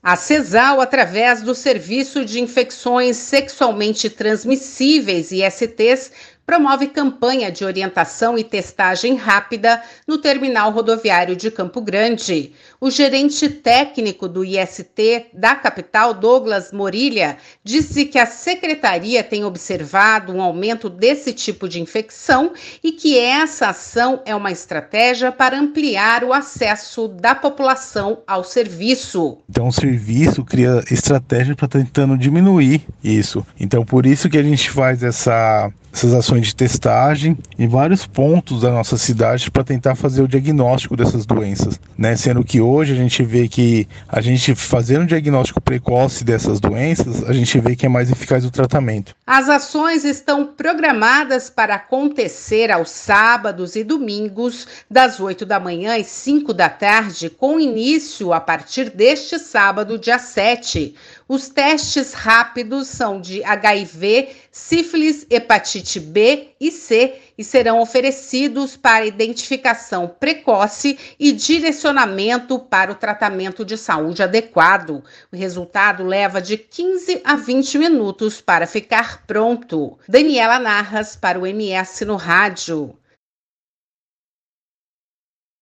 A CESAL, através do Serviço de Infecções Sexualmente Transmissíveis, ISTs, promove campanha de orientação e testagem rápida no terminal rodoviário de Campo Grande. O gerente técnico do IST da capital, Douglas Morilha, disse que a secretaria tem observado um aumento desse tipo de infecção e que essa ação é uma estratégia para ampliar o acesso da população ao serviço. Então o serviço cria estratégia para tentando diminuir isso. Então por isso que a gente faz essas ações de testagem em vários pontos da nossa cidade para tentar fazer o diagnóstico dessas doenças, né? Sendo que hoje a gente vê que a gente fazendo um diagnóstico precoce dessas doenças, a gente vê que é mais eficaz o tratamento. As ações estão programadas para acontecer aos sábados e domingos, das 8 da manhã às 5 da tarde, com início a partir deste sábado, dia 7. Os testes rápidos são de HIV, sífilis, hepatite B e C e serão oferecidos para identificação precoce e direcionamento para o tratamento de saúde adequado. O resultado leva de 15 a 20 minutos para ficar pronto. Daniela Narras para o MS no Rádio.